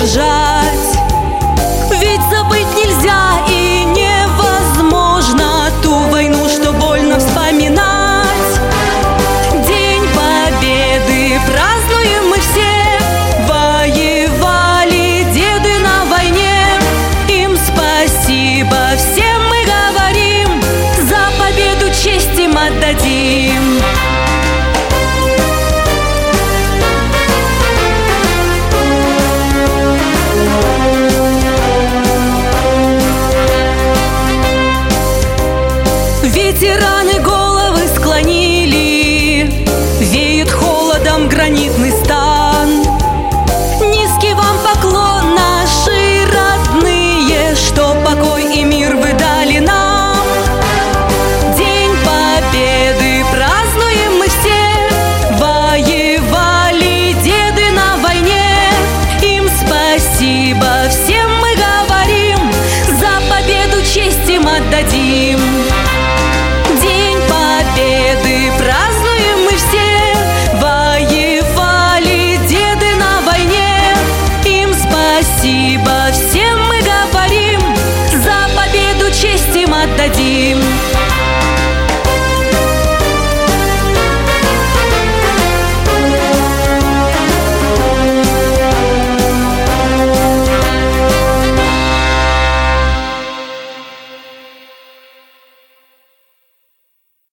провожать. Ведь забыть нельзя и невозможно ту войну, что больно вспоминать. День Победы празднуем мы все. Воевали деды на войне. Им спасибо всем мы говорим. За победу честь им отдадим. Ветераны